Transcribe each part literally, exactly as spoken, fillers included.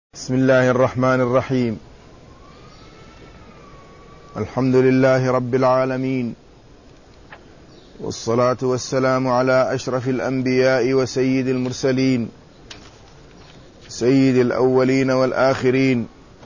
بسم الله الرحمن الرحيم. الحمد لله رب العالمين، والصلاة والسلام على أشرف الأنبياء وسيد المرسلين، سيد الأولين والآخرين،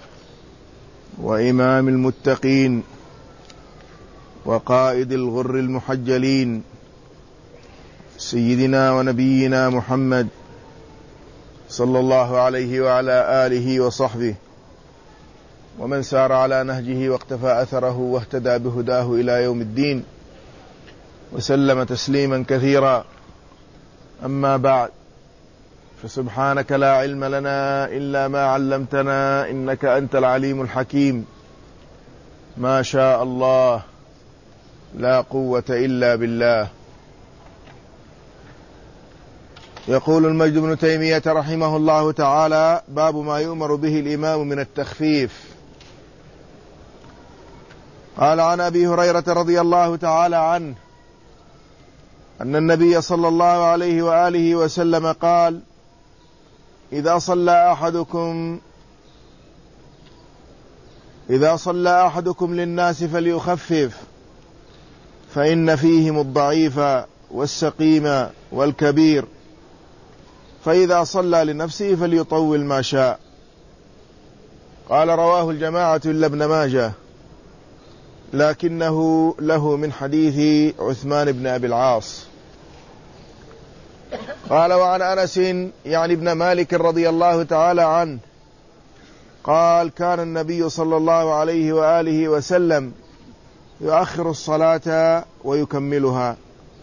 وإمام المتقين، وقائد الغر المحجلين، سيدنا ونبينا محمد صلى الله عليه وعلى آله وصحبه ومن سار على نهجه واقتفى أثره واهتدى بهداه إلى يوم الدين، وسلم تسليما كثيرا. أما بعد، فسبحانك لا علم لنا إلا ما علمتنا إنك أنت العليم الحكيم. ما شاء الله، لا قوة إلا بالله. يقول المجد بن تيمية رحمه الله تعالى: باب ما يؤمر به الإمام من التخفيف. قال: عن أبي هريرة رضي الله تعالى عنه أن النبي صلى الله عليه وآله وسلم قال: إذا صلى أحدكم إذا صلى أحدكم للناس فليخفف، فإن فيهم الضعيف والسقيم والكبير، فإذا صلى لنفسه فليطول ما شاء. قال: رواه الجماعة إلا ابن ماجه، لكنه له من حديث عثمان بن أبي العاص. قال: وعن أنس يعني ابن مالك رضي الله تعالى عنه قال: كان النبي صلى الله عليه وآله وسلم يؤخر الصلاة ويكملها.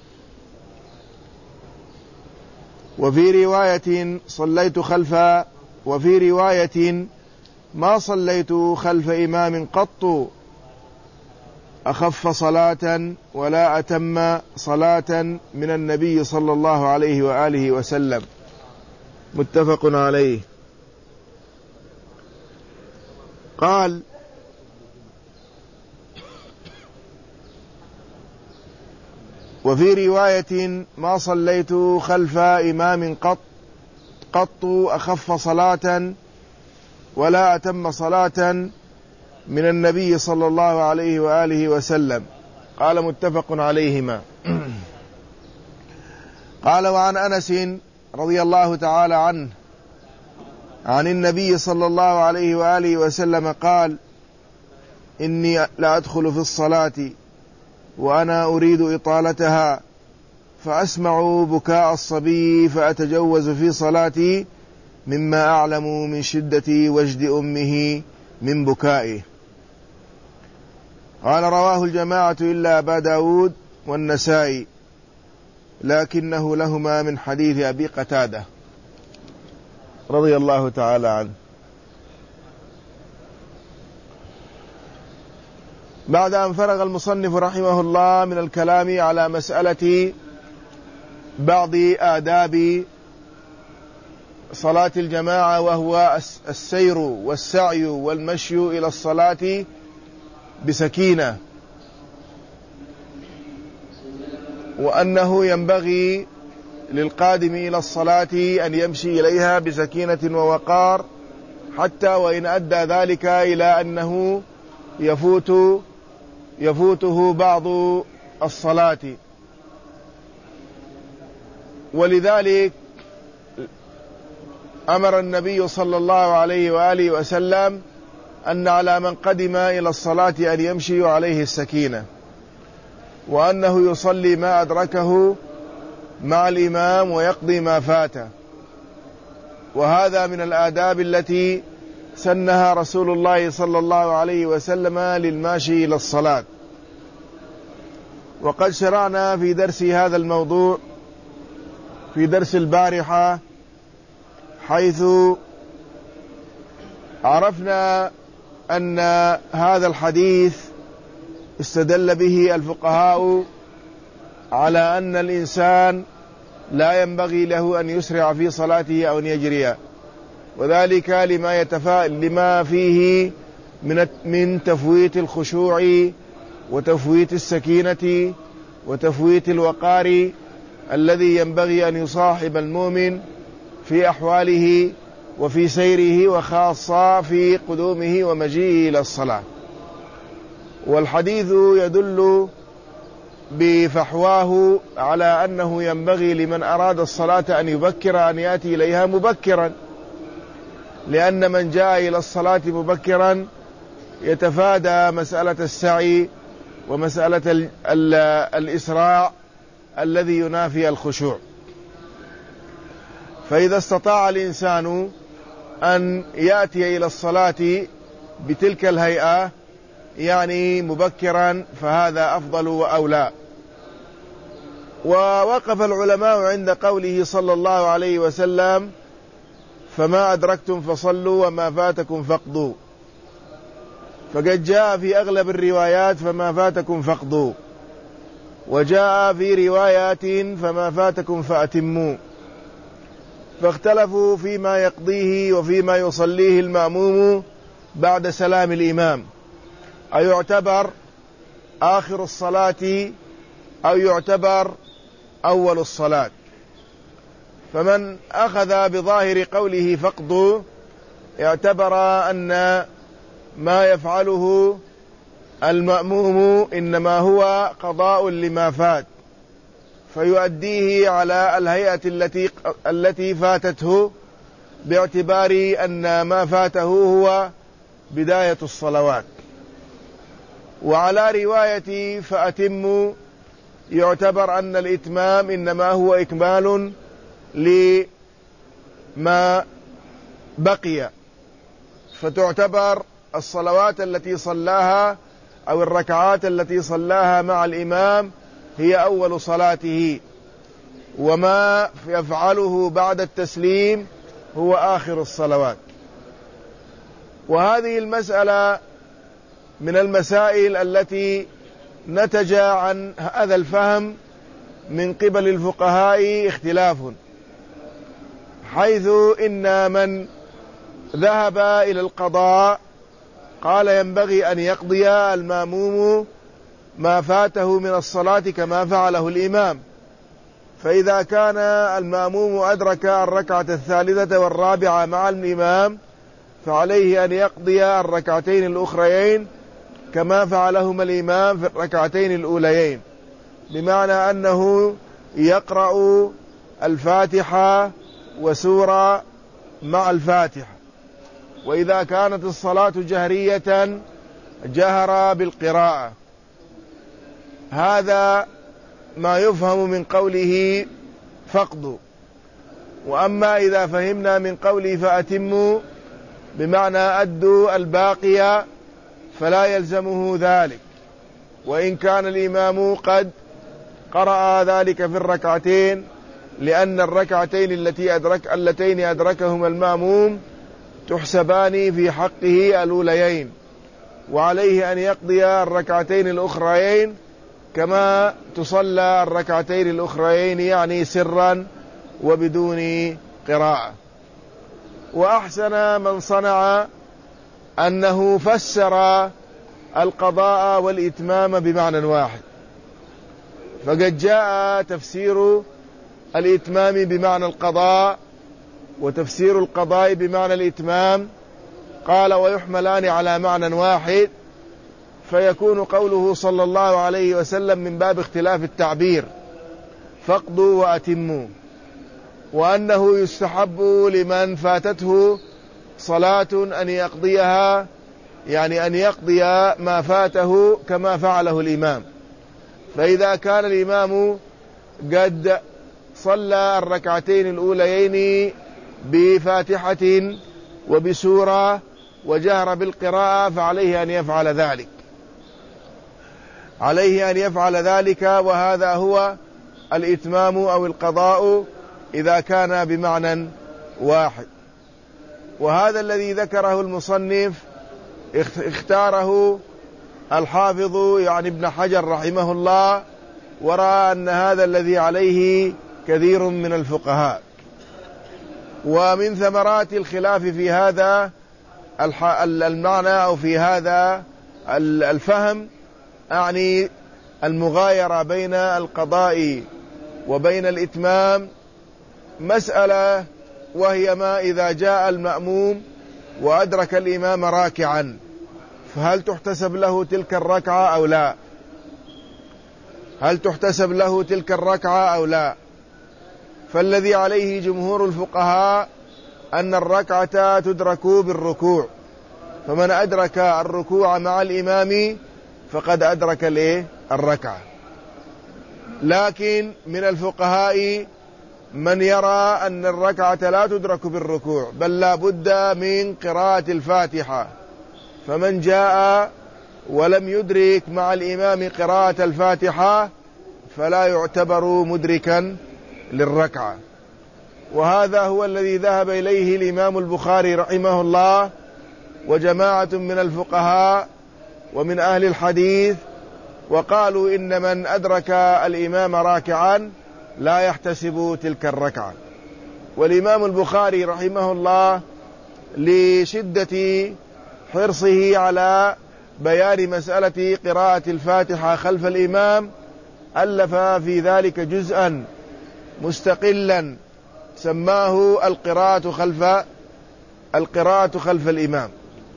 وفي رواية صليت خلف وفي رواية ما صليت خلف إمام قط أخف صلاة ولا أتم صلاة من النبي صلى الله عليه وآله وسلم. متفق عليه. قال: وفي رواية ما صليت خلف إمام قط قط أخف صلاة ولا أتم صلاة من النبي صلى الله عليه وآله وسلم. قال: متفق عليهما. قال: وعن أنس رضي الله تعالى عنه عن النبي صلى الله عليه وآله وسلم قال: إني لأدخل في الصلاة وأنا أريد إطالتها، فأسمع بكاء الصبي فأتجوز في صلاتي مما أعلم من شدة وجد أمه من بكائه. قال: رواه الجماعة إلا أبا داود والنسائي، لكنه لهما من حديث أبي قتادة رضي الله تعالى عنه. بعد أن فرغ المصنف رحمه الله من الكلام على مسألة بعض آداب صلاة الجماعة، وهو السير والسعي والمشي إلى الصلاة بسكينة، وأنه ينبغي للقادم إلى الصلاة أن يمشي إليها بسكينة ووقار، حتى وإن أدى ذلك إلى أنه يفوت يفوته بعض الصلاة. ولذلك أمر النبي صلى الله عليه وآله وسلم أن على من قدم إلى الصلاة أن يمشي عليه السكينة، وأنه يصلي ما أدركه مع الإمام ويقضي ما فاته. وهذا من الآداب التي سنها رسول الله صلى الله عليه وسلم للماشي إلى الصلاة. وقد شرعنا في درس هذا الموضوع في درس البارحة، حيث عرفنا أن هذا الحديث استدل به الفقهاء على أن الإنسان لا ينبغي له أن يسرع في صلاته أو أن يجري، وذلك لما يتفا لما فيه من من تفويت الخشوع وتفويت السكينة وتفويت الوقار الذي ينبغي أن يصاحب المؤمن في أحواله وفي سيره، وخاصة في قدومه ومجيئه إلى الصلاة. والحديث يدل بفحواه على أنه ينبغي لمن أراد الصلاة أن يبكر أن يأتي إليها مبكرا، لأن من جاء إلى الصلاة مبكرا يتفادى مسألة السعي ومسألة الإسراع الذي ينافي الخشوع. فإذا استطاع الإنسان أن يأتي إلى الصلاة بتلك الهيئة يعني مبكرا فهذا أفضل وأولى. ووقف العلماء عند قوله صلى الله عليه وسلم: فما أدركتم فصلوا وما فاتكم فاقضوا. فقد جاء في أغلب الروايات فما فاتكم فاقضوا، وجاء في روايات فما فاتكم فأتموا. فاختلفوا فيما يقضيه وفيما يصليه المأموم بعد سلام الإمام، أيعتبر آخر الصلاة أو يعتبر أول الصلاة. فمن أخذ بظاهر قوله فاقضوا اعتبر أن ما يفعله المأموم إنما هو قضاء لما فات، فيؤديه على الهيئة التي التي فاتته، باعتبار أن ما فاته هو بداية الصلوات. وعلى رواية فأتموا يعتبر أن الإتمام إنما هو إكمال لما بقي، فتعتبر الصلوات التي صلاها أو الركعات التي صلاها مع الإمام هي أول صلاته، وما يفعله بعد التسليم هو آخر الصلوات. وهذه المسألة من المسائل التي نتج عن هذا الفهم من قبل الفقهاء اختلاف، حيث إن من ذهب إلى القضاء قال ينبغي أن يقضي المأموم ما فاته من الصلاة كما فعله الإمام. فإذا كان المأموم أدرك الركعة الثالثة والرابعة مع الإمام فعليه أن يقضي الركعتين الأخريين كما فعلهما الإمام في الركعتين الأوليين، بمعنى أنه يقرأ الفاتحة وسورة مع الفاتحة. وإذا كانت الصلاة جهرية جهر بالقراءة. هذا ما يفهم من قوله فاقضوا. وأما إذا فهمنا من قوله فأتموا بمعنى أدوا الباقية فلا يلزمه ذلك، وإن كان الإمام قد قرأ ذلك في الركعتين، لأن الركعتين التي أدرك اللتين أدركهما المأموم تحسبان في حقه الأوليين، وعليه أن يقضي الركعتين الأخريين كما تصلى الركعتين الأخريين، يعني سرا وبدون قراءة. وأحسن من صنع أنه فسر القضاء والإتمام بمعنى واحد، فقد جاء تفسير الإتمام بمعنى القضاء وتفسير القضاء بمعنى الإتمام، قال ويحملان على معنى واحد، فيكون قوله صلى الله عليه وسلم من باب اختلاف التعبير فاقضوا وأتموا، وأنه يستحب لمن فاتته صلاة أن يقضيها، يعني أن يقضي ما فاته كما فعله الإمام. فإذا كان الإمام قد صلى الركعتين الأوليين بفاتحة وبسورة وجهر بالقراءة فعليه أن يفعل ذلك، عليه أن يفعل ذلك وهذا هو الإتمام أو القضاء إذا كان بمعنى واحد. وهذا الذي ذكره المصنف اختاره الحافظ يعني ابن حجر رحمه الله، ورأى أن هذا الذي عليه كثير من الفقهاء. ومن ثمرات الخلاف في هذا المعنى أو في هذا الفهم أعني المغايرة بين القضاء وبين الإتمام مسألة وهي ما إذا جاء المأموم وأدرك الإمام راكعا فهل تحتسب له تلك الركعة أو لا؟ هل تحتسب له تلك الركعة أو لا؟ فالذي عليه جمهور الفقهاء أن الركعة تدرك بالركوع، فمن أدرك الركوع مع الإمام فقد أدرك الإيه؟ الركعة. لكن من الفقهاء من يرى أن الركعة لا تدرك بالركوع بل لا بد من قراءة الفاتحة، فمن جاء ولم يدرك مع الإمام قراءة الفاتحة فلا يعتبر مدركا للركعة. وهذا هو الذي ذهب إليه الإمام البخاري رحمه الله وجماعة من الفقهاء ومن أهل الحديث، وقالوا إن من أدرك الإمام راكعا لا يحتسب تلك الركعة. والإمام البخاري رحمه الله لشدة حرصه على بيان مسألة قراءة الفاتحة خلف الإمام ألف في ذلك جزءا مستقلا سماه القراءة خلف القراءة خلف الإمام.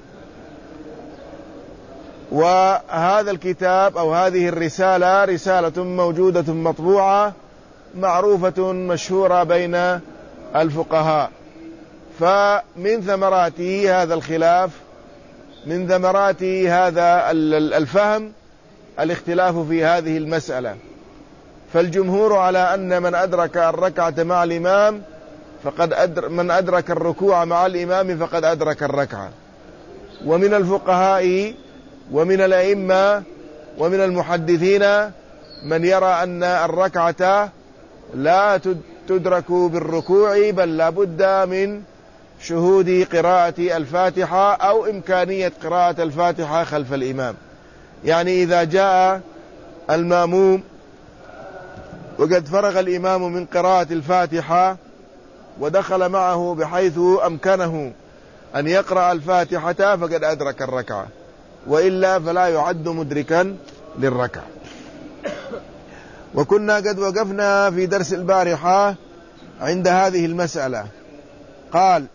وهذا الكتاب أو هذه الرسالة رسالة موجودة مطبوعة معروفة مشهورة بين الفقهاء. فمن ثمرات هذا الخلاف، من ثمرات هذا الفهم الاختلاف في هذه المسألة. فالجمهور على أن من أدرك الركعة مع الإمام فقد أدر من أدرك الركوع مع الإمام فقد أدرك الركعة. ومن الفقهاء ومن الأئمة ومن المحدثين من يرى أن الركعة لا تدرك بالركوع بل لا بد من شهود قراءة الفاتحة أو إمكانية قراءة الفاتحة خلف الإمام. يعني إذا جاء المأموم وقد فرغ الإمام من قراءة الفاتحة ودخل معه بحيث أمكنه أن يقرأ الفاتحة فقد أدرك الركعة، وإلا فلا يعد مدركا للركعة. وكنا قد وقفنا في درس البارحة عند هذه المسألة. قال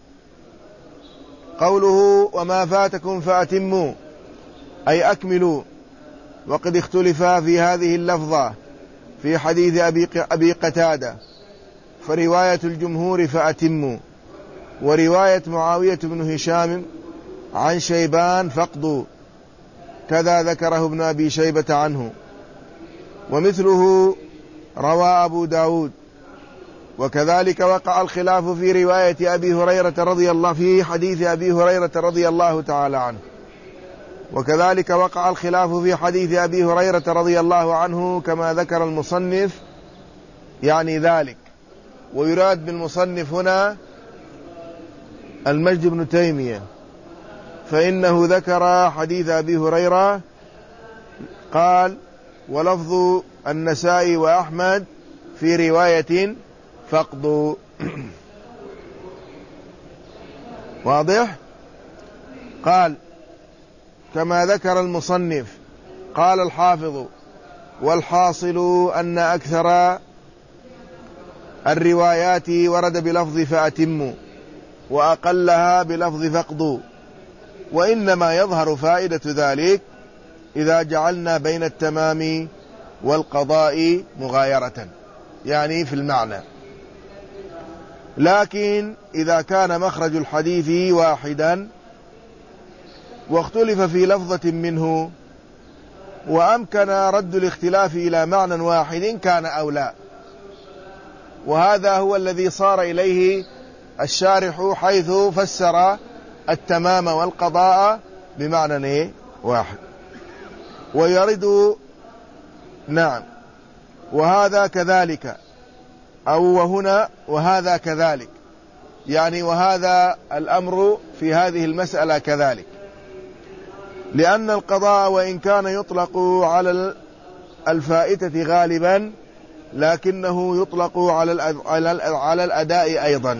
قوله وما فاتكم فأتموا أي أكملوا، وقد اختلف في هذه اللفظة في حديث أبي قتادة، فرواية الجمهور فأتموا، ورواية معاوية بن هشام عن شيبان فقدوا، كذا ذكره ابن أبي شيبة عنه، ومثله روى أبو داود. وكذلك وقع الخلاف في رواية أبي هريرة رضي الله في حديث أبي هريرة رضي الله تعالى عنه، وكذلك وقع الخلاف في حديث أبي هريرة رضي الله عنه كما ذكر المصنف يعني ذلك. ويراد بالمصنف هنا المجد بن تيمية، فإنه ذكر حديث أبي هريرة قال ولفظ النسائي وأحمد في رواية فقدوا. واضح؟ قال كما ذكر المصنف. قال الحافظ والحاصل أن أكثر الروايات ورد بلفظ فأتموا وأقلها بلفظ فقدوا، وإنما يظهر فائدة ذلك إذا جعلنا بين التمام والقضاء مغايرة، يعني في المعنى. لكن إذا كان مخرج الحديث واحدا واختلف في لفظة منه وأمكن رد الاختلاف إلى معنى واحد كان أولى. وهذا هو الذي صار إليه الشارح حيث فسر التمام والقضاء بمعنى واحد. ويرد نعم وهذا كذلك أو وهنا وهذا كذلك، يعني وهذا الأمر في هذه المسألة كذلك، لأن القضاء وإن كان يطلق على الفائتة غالبا لكنه يطلق على الأداء أيضا.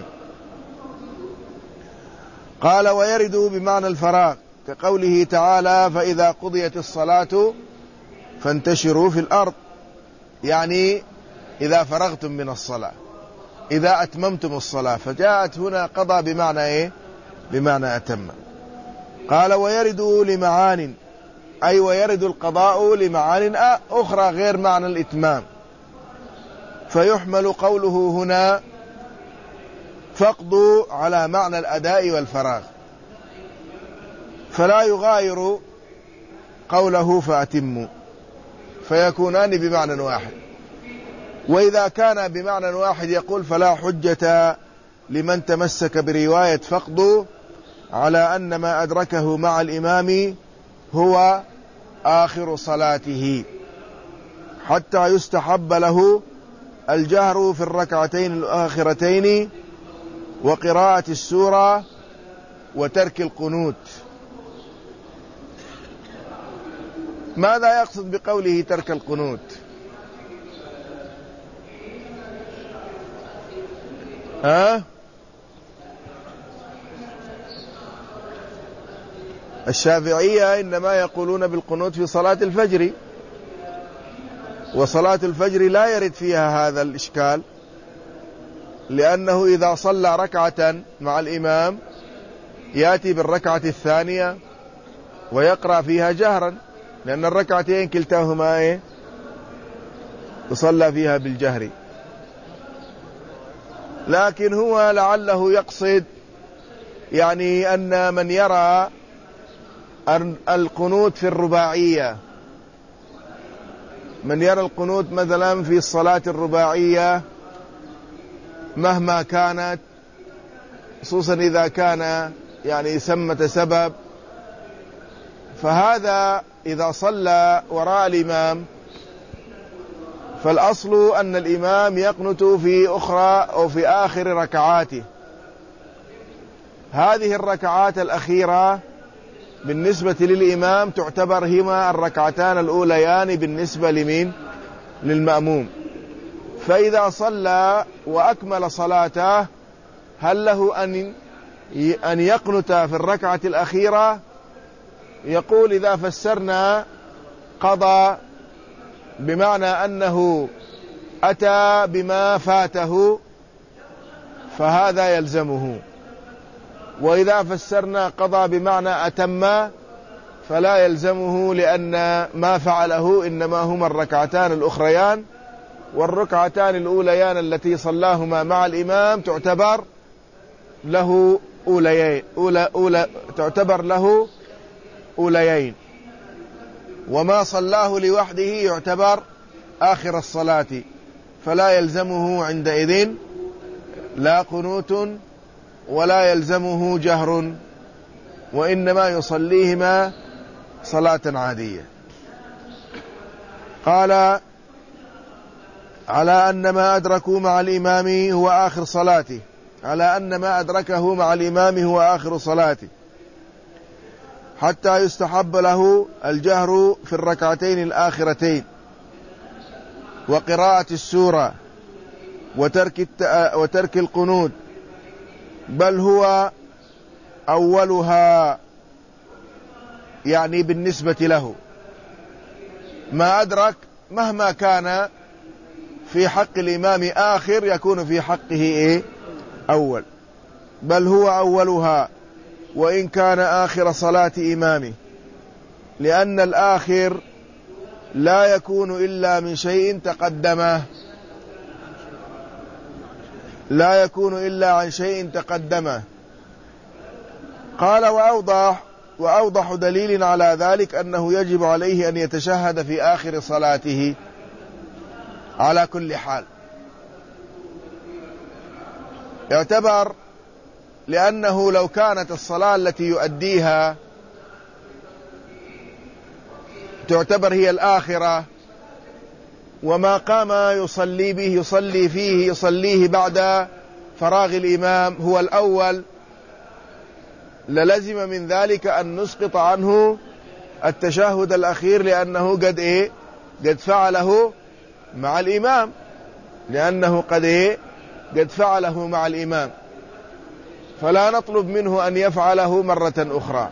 قال ويرد بمعنى الفراغ كقوله تعالى فإذا قضيت الصلاة فانتشروا في الأرض، يعني إذا فرغتم من الصلاة. إذا أتممتم الصلاة، فجاءت هنا قضى بمعنى إيه؟ بمعنى أتم. قال ويرد لمعان، أي ويرد القضاء لمعان أخرى غير معنى الإتمام، فيحمل قوله هنا فاقضوا على معنى الأداء والفراغ، فلا يغاير قوله فأتموا، فيكونان بمعنى واحد. وإذا كان بمعنى واحد يقول فلا حجة لمن تمسك برواية فاقضوا على أن ما أدركه مع الإمام هو آخر صلاته، حتى يستحب له الجهر في الركعتين الآخرتين وقراءة السورة وترك القنوت. ماذا يقصد بقوله ترك القنوت؟ ها؟ الشافعية إنما يقولون بالقنوت في صلاة الفجر، وصلاة الفجر لا يرد فيها هذا الإشكال، لأنه إذا صلى ركعة مع الإمام يأتي بالركعة الثانية ويقرأ فيها جهرا، لأن الركعتين كلتاهما إيه؟ يصلى فيها بالجهر. لكن هو لعله يقصد يعني أن من يرى القنوت في الرباعية، من يرى القنوت مثلا في الصلاة الرباعية مهما كانت، خصوصا إذا كان يعني ثمة سبب، فهذا إذا صلى وراء الإمام فالأصل أن الإمام يقنت في أخرى أو في آخر ركعاته. هذه الركعات الأخيرة بالنسبة للإمام تعتبر هما الركعتان الأوليان بالنسبة لمين؟ للمأموم. فإذا صلى وأكمل صلاته هل له أن أن يقنت في الركعة الأخيرة؟ يقول إذا فسرنا قضى بمعنى أنه أتى بما فاته فهذا يلزمه، وإذا فسرنا قضى بمعنى أتم فلا يلزمه، لأن ما فعله إنما هما الركعتان الأخريان، والركعتان الأوليان التي صلاهما مع الإمام تعتبر له أوليين أولى أولى تعتبر له أوليين، وما صلاه لوحده يعتبر آخر الصلاة، فلا يلزمه عندئذ لا قنوت ولا يلزمه جهر، وإنما يصليهما صلاة عادية. قال على أن ما أدركوا مع الإمام هو آخر صلاته، على أن ما أدركه مع الإمام هو آخر صلاته، حتى يستحب له الجهر في الركعتين الآخرتين وقراءة السورة وترك, الت... وترك القنوت، بل هو أولها، يعني بالنسبة له ما أدرك مهما كان في حق الإمام آخر يكون في حقه إيه؟ أول، بل هو أولها وإن كان آخر صلاة إمامه، لأن الآخر لا يكون إلا من شيء تقدمه، لا يكون إلا عن شيء تقدمه. قال وأوضح وأوضح دليل على ذلك أنه يجب عليه أن يتشهد في آخر صلاته على كل حال، يعتبر، لأنه لو كانت الصلاة التي يؤديها تعتبر هي الآخرة وما قام يصلي به يصلي فيه يصليه بعد فراغ الإمام هو الأول، للزم من ذلك أن نسقط عنه التشهد الأخير، لأنه قد إيه قد فعله مع الإمام، لأنه قد إيه قد فعله مع الإمام، فلا نطلب منه أن يفعله مرة أخرى.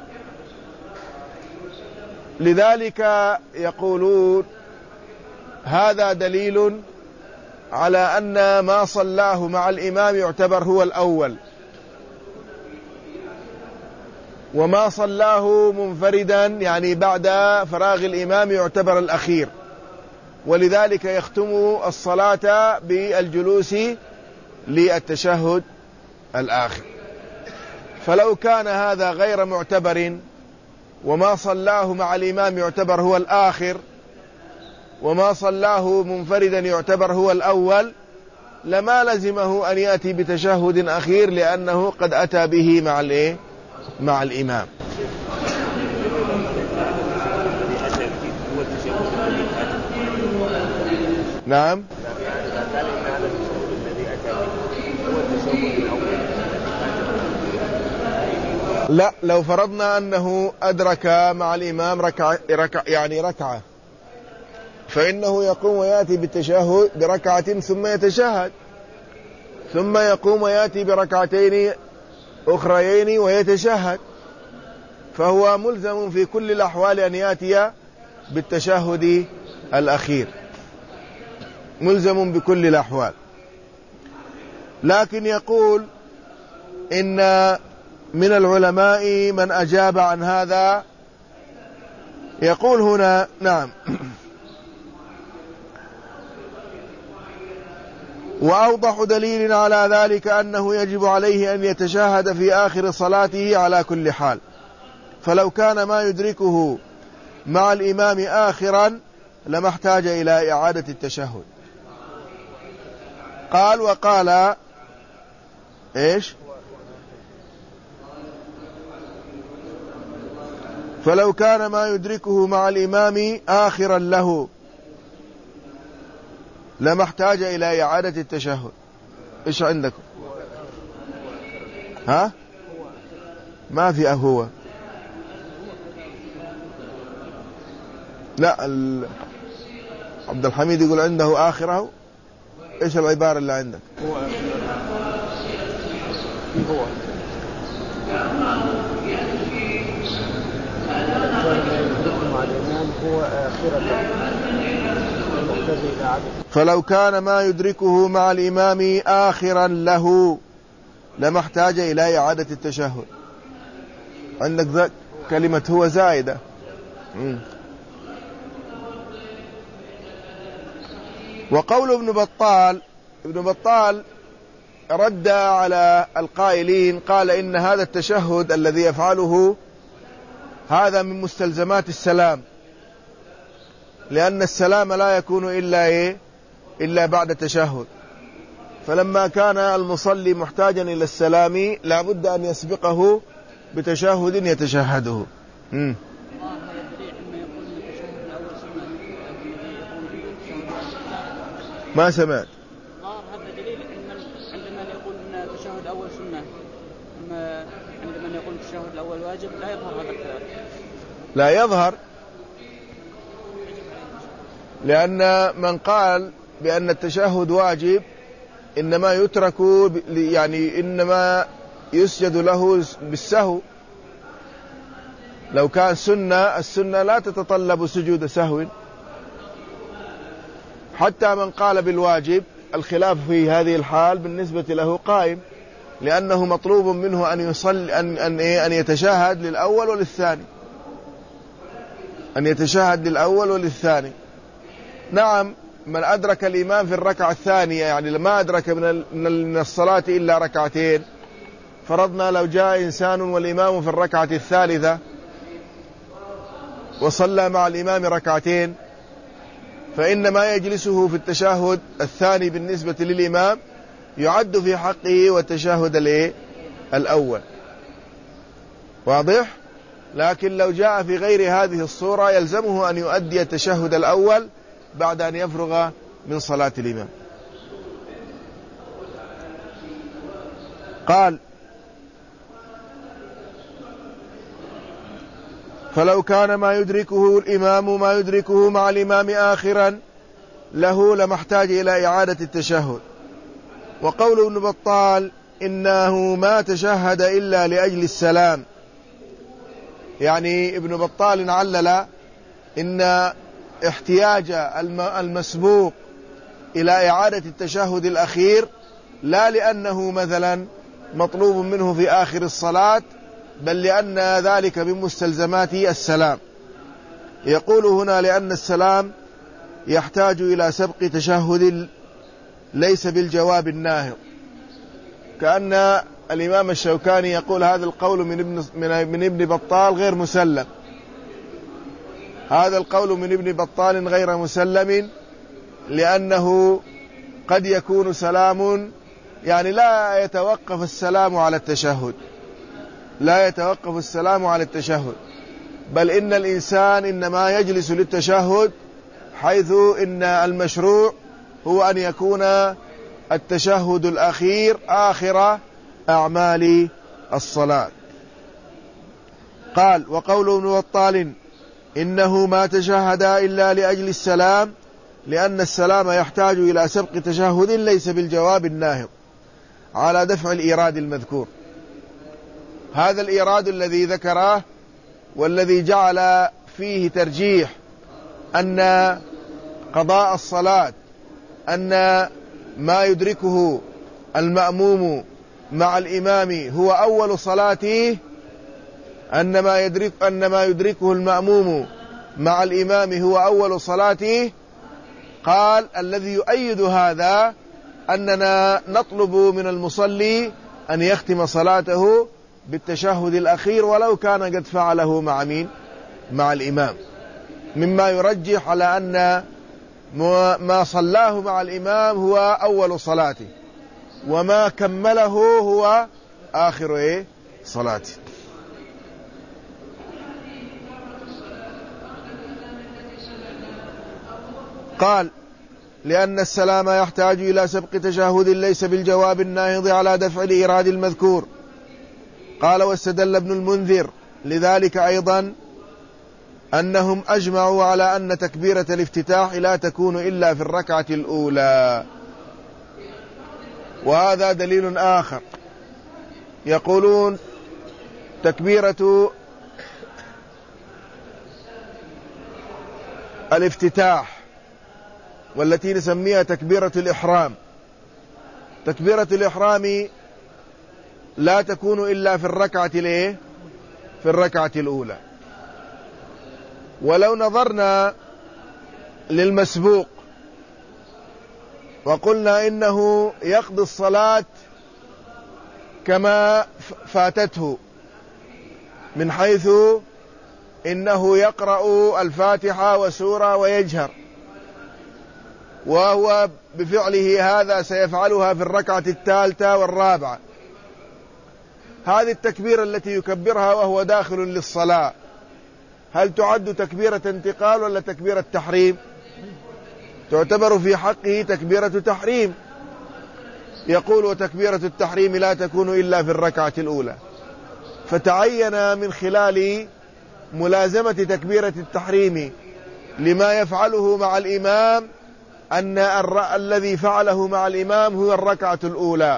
لذلك يقولون هذا دليل على أن ما صلاه مع الإمام يعتبر هو الأول، وما صلاه منفردا يعني بعد فراغ الإمام يعتبر الأخير، ولذلك يختم الصلاة بالجلوس للتشهد الآخر. فلو كان هذا غير معتبر وما صلاه مع الإمام يعتبر هو الآخر وما صلاه منفردا يعتبر هو الأول، لما لزمه أن يأتي بتشهد أخير لأنه قد أتى به مع الإيه؟ مع الإمام. نعم. لا، لو فرضنا أنه أدرك مع الإمام ركعة ركع يعني ركعة، فإنه يقوم ويأتي بالتشهد بركعة ثم يتشهد، ثم يقوم ويأتي بركعتين أخريين ويتشهد، فهو ملزم في كل الأحوال أن يأتي بالتشهد الأخير، ملزم بكل الأحوال. لكن يقول إن من العلماء من أجاب عن هذا، يقول هنا نعم: وأوضح دليل على ذلك أنه يجب عليه أن يتشهد في آخر صلاته على كل حال، فلو كان ما يدركه مع الإمام آخرا لما احتاج إلى إعادة التشهد. قال وقال إيش؟ فلو كان ما يدركه مع الإمام آخرا له لما احتاج إلى إعادة التشهد. إيش عندكم؟ ها؟ ما في أهو. لا، عبد الحميد يقول عنده آخره. إيش العبارة اللي عندك؟ هو هو فلو كان ما يدركه مع الإمام آخرا له لما احتاج إلى إعادة التشهد. عندك ذا كلمة هو زائدة. مم. وقول ابن بطال ابن بطال رد على القائلين، قال إن هذا التشهد الذي يفعله هذا من مستلزمات السلام، لأن السلام لا يكون إلا إيه؟ إلا بعد التشهد، فلما كان المصلي محتاجا إلى السلام لا بد أن يسبقه بتشهد يتشهده. مم. ما سمعت. هذا دليل عند من يقول ان التشهد الاول سنه، اما عند من يقول التشهد الاول واجب لا يظهر هذا الخلاف. لا يظهر، لأن من قال بأن التشهد واجب إنما يترك يعني إنما يسجد له بالسهو. لو كان سنة، السنة لا تتطلب سجود سهو. حتى من قال بالواجب الخلاف في هذه الحال بالنسبة له قائم، لأنه مطلوب منه أن يصلي أن أن أن يتشهد للأول وللثاني، أن يتشهد للأول وللثاني. نعم، من أدرك الإمام في الركعة الثانية، يعني لما أدرك من الصلاة إلا ركعتين، فرضنا لو جاء إنسان والإمام في الركعة الثالثة وصلى مع الإمام ركعتين، فإن ما يجلسه في التشهد الثاني بالنسبة للإمام يعد في حقه والتشهد الأول. واضح؟ لكن لو جاء في غير هذه الصورة يلزمه أن يؤدي التشهد الأول بعد أن يفرغ من صلاة الإمام. قال: فلو كان ما يدركه الإمام ما يدركه مع الإمام آخرا له لما احتاج إلى إعادة التشهد. وقول ابن بطال إنه ما تشهد إلا لأجل السلام، يعني ابن بطال علل إن احتياج المسبوق إلى إعادة التشهد الأخير، لا لأنه مثلا مطلوب منه في آخر الصلاة، بل لأن ذلك من مستلزمات السلام. يقول هنا لأن السلام يحتاج إلى سبق تشهد ليس بالجواب الناهض، كأن الإمام الشوكاني يقول هذا القول من ابن, من ابن بطال غير مسلم، هذا القول من ابن بطال غير مسلم، لأنه قد يكون سلام، يعني لا يتوقف السلام على التشهد، لا يتوقف السلام على التشهد، بل إن الإنسان إنما يجلس للتشهد، حيث إن المشروع هو أن يكون التشهد الأخير آخر أعمال الصلاة. قال: وقول ابن بطال إنه ما تشهد إلا لأجل السلام، لأن السلام يحتاج إلى سبق تشهد ليس بالجواب الناهض على دفع الإيراد المذكور. هذا الإيراد الذي ذكره والذي جعل فيه ترجيح أن قضاء الصلاة، أن ما يدركه المأموم مع الإمام هو أول صلاته، أن ما يدرك أن ما يدركه المأموم مع الإمام هو أول صلاته. قال: الذي يؤيد هذا أننا نطلب من المصلي أن يختم صلاته بالتشهد الأخير ولو كان قد فعله مع مين؟ مع الإمام، مما يرجح على أن ما صلاه مع الإمام هو أول صلاته، وما كمله هو آخر إيه؟ صلاته. قال: لأن السلام يحتاج إلى سبق تشهد ليس بالجواب الناهض على دفع الإيراد المذكور. قال: واستدل ابن المنذر لذلك أيضا أنهم أجمعوا على أن تكبيرة الافتتاح لا تكون إلا في الركعة الأولى. وهذا دليل آخر، يقولون تكبيرة الافتتاح والتي نسميها تكبيرة الإحرام، تكبيرة الإحرام لا تكون إلا في الركعة الإيه؟ في الركعة الأولى. ولو نظرنا للمسبوق وقلنا إنه يقضي الصلاة كما فاتته، من حيث إنه يقرأ الفاتحة وسورة ويجهر، وهو بفعله هذا سيفعلها في الركعة الثالثة والرابعة. هذه التكبيرة التي يكبرها وهو داخل للصلاة هل تعد تكبيرة انتقال ولا تكبيرة تحريم؟ تعتبر في حقه تكبيرة تحريم. يقول: وتكبيرة التحريم لا تكون إلا في الركعة الأولى. فتعين من خلال ملازمة تكبيرة التحريم لما يفعله مع الإمام أن الذي فعله مع الإمام هو الركعة الأولى،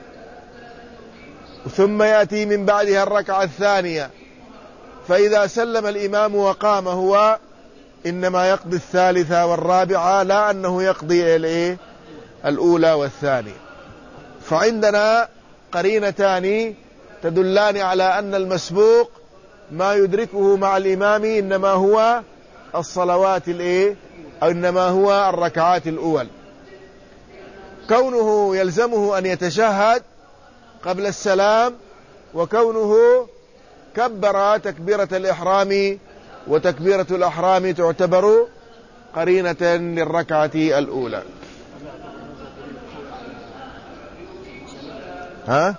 ثم يأتي من بعدها الركعة الثانية، فإذا سلم الإمام وقام هو إنما يقضي الثالثة والرابعة، لا أنه يقضي الإيه؟ الأولى والثانية. فعندنا قرينتان تدلان على أن المسبوق ما يدركه مع الإمام إنما هو الصلوات الإيه؟ أو إنما هو الركعات الأول. كونه يلزمه أن يتشهد قبل السلام، وكونه كبر تكبيرة الإحرام، وتكبيرة الإحرام تعتبر قرينة للركعة الأولى. ها؟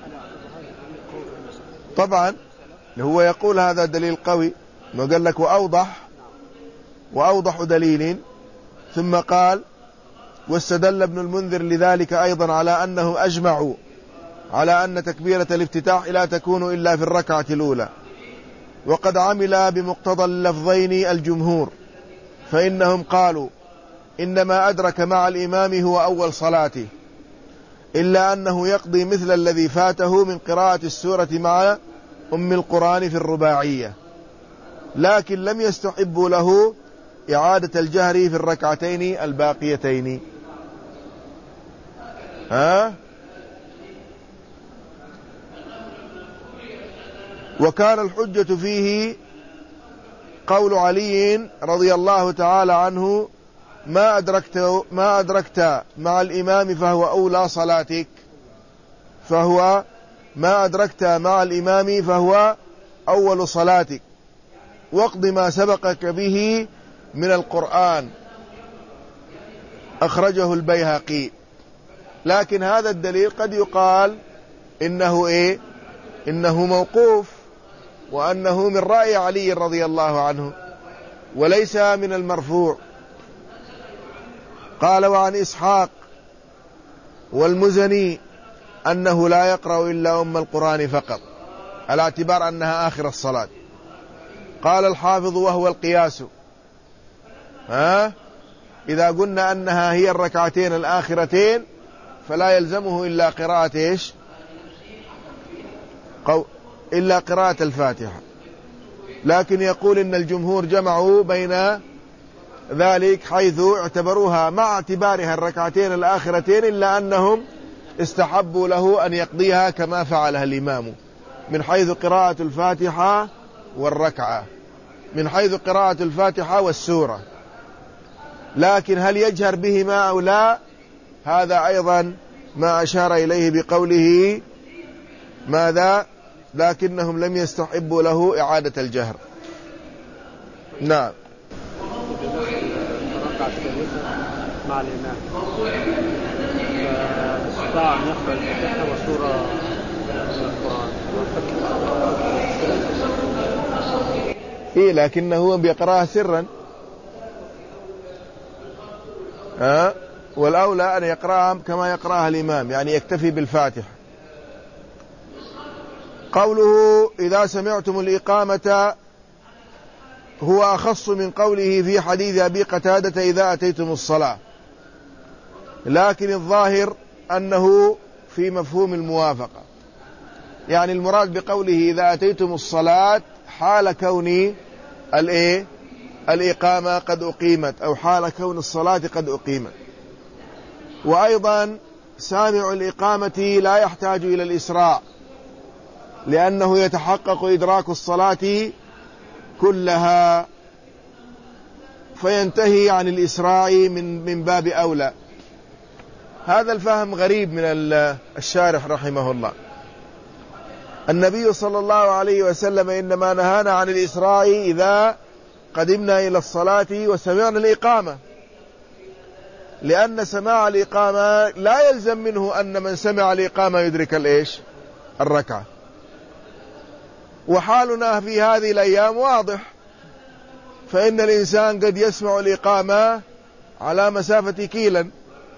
طبعا هو يقول هذا دليل قوي، وقال لك وأوضح وأوضح دليل، ثم قال: واستدل ابن المنذر لذلك أيضا على أنه أجمعوا على أن تكبيرة الافتتاح لا تكون إلا في الركعة الأولى، وقد عمل بمقتضى اللفظين الجمهور، فإنهم قالوا إنما أدرك مع الإمام هو أول صلاته، إلا أنه يقضي مثل الذي فاته من قراءة السورة مع أم القرآن في الرباعية، لكن لم يستحبوا له إعادة الجهر في الركعتين الباقيتين. ها؟ وكان الحجة فيه قول علي رضي الله تعالى عنه: ما أدركت ما أدركت مع الإمام فهو أولى صلاتك، فهو ما أدركت مع الإمام فهو أول صلاتك، واقض ما سبقك به من القرآن. أخرجه البيهقي. لكن هذا الدليل قد يقال إنه إيه؟ إنه موقوف، وأنه من رأي علي رضي الله عنه وليس من المرفوع. قال: وعن إسحاق والمزني أنه لا يقرأ إلا أم القرآن فقط، على اعتبار أنها آخر الصلاة. قال الحافظ: وهو القياس. ها؟ إذا قلنا أنها هي الركعتين الآخرتين فلا يلزمه إلا قراءة إيش؟ قو... إلا قراءة الفاتحة. لكن يقول إن الجمهور جمعوا بين ذلك حيث اعتبروها مع اعتبارها الركعتين الآخرتين، إلا أنهم استحبوا له أن يقضيها كما فعلها الإمام، من حيث قراءة الفاتحة والركعة، من حيث قراءة الفاتحة والسورة. لكن هل يجهر بهما أو لا؟ هذا أيضا ما أشار إليه بقوله ماذا؟ لكنهم لم يستحبوا له إعادة الجهر. نعم. مع الإمام استطاع أن يقرأ الفاتحة وسورة من القرآن. إيه، لكنه بيقرأها سرا. ها؟ والأولى أن يقرأها كما يقرأها الإمام، يعني يكتفي بالفاتحة. قوله: إذا سمعتم الإقامة هو أخص من قوله في حديث أبي قتادة: إذا أتيتم الصلاة. لكن الظاهر أنه في مفهوم الموافقة، يعني المراد بقوله إذا أتيتم الصلاة حال كون الإيه؟ الإقامة قد أقيمت، أو حال كون الصلاة قد أقيمت. وأيضا سامع الإقامة لا يحتاج إلى الإسراع، لأنه يتحقق إدراك الصلاة كلها، فينتهي عن الإسراع من من باب أولى. هذا الفهم غريب من الشارح رحمه الله. النبي صلى الله عليه وسلم إنما نهانا عن الإسراع إذا قدمنا إلى الصلاة وسمعنا الإقامة، لأن سماع الإقامة لا يلزم منه أن من سمع الإقامة يدرك الإيش؟ الركعة. وحالنا في هذه الأيام واضح، فإن الإنسان قد يسمع الإقامة على مسافة كيلا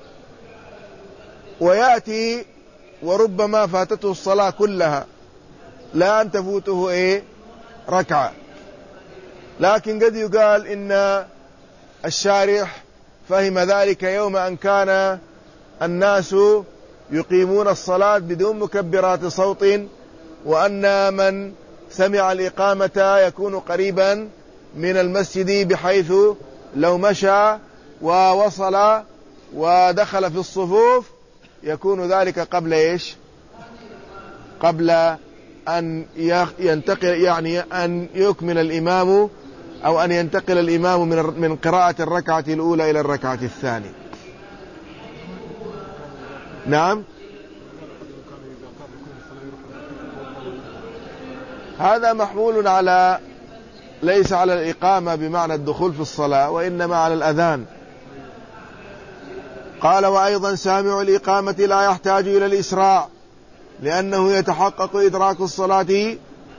ويأتي وربما فاتته الصلاة كلها، لا أن تفوته إيه؟ ركعة. لكن قد يقال إن الشارح فهم ذلك يوم أن كان الناس يقيمون الصلاة بدون مكبرات صوت، وأن من سمع الإقامة يكون قريبا من المسجد، بحيث لو مشى ووصل ودخل في الصفوف يكون ذلك قبل إيش؟ قبل أن ينتقل، يعني أن يكمل الإمام أو أن ينتقل الإمام من قراءة الركعة الأولى إلى الركعة الثانية. نعم. هذا محمول على، ليس على الإقامة بمعنى الدخول في الصلاة، وإنما على الأذان. قال: وأيضا سامع الإقامة لا يحتاج إلى الإسراع، لأنه يتحقق إدراك الصلاة